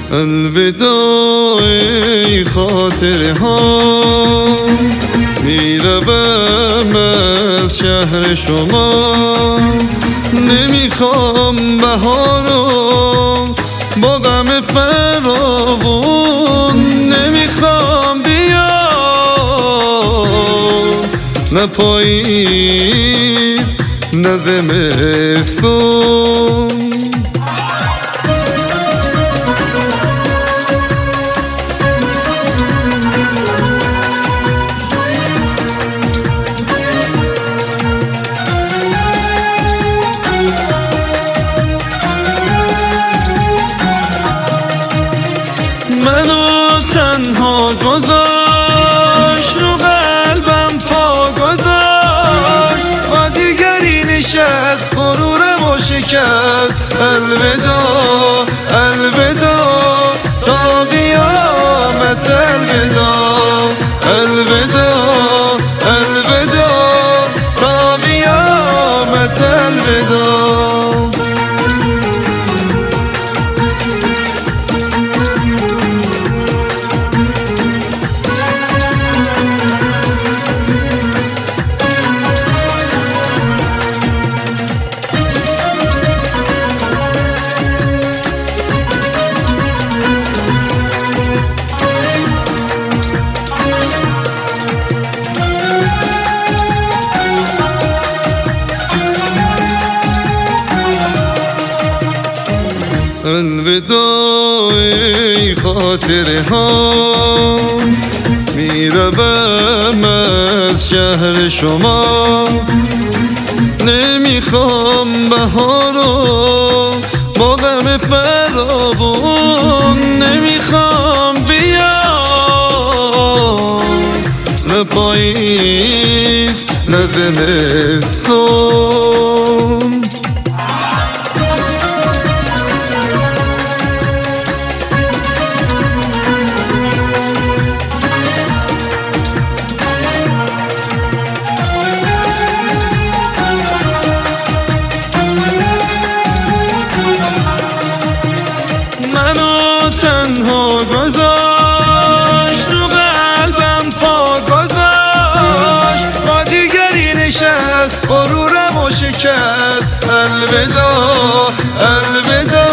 الوداع ای خاطره ها، میروم از شهر شما. نمیخوام بهارو با غم فراوون، نمیخوام بیا نه پاییز نه زمستون. منو تنها گذاشت، رو قلبم پا گذاشت، با دیگری نشست غرورمو شکست. الوداع الوداع تا قیامت، الوداع الوداع الوداع تا قیامت، الوداع. الوداع ای خاطره ها، میروم از شهر شما. نمیخوام بهارو با غم فراوون، نمیخوام بیا نه پاییز نه زمستون. تنها گذاشت، رو قلبم پا گذاشت، با دیگری نشست غرورمو شکست. الوداع الوداع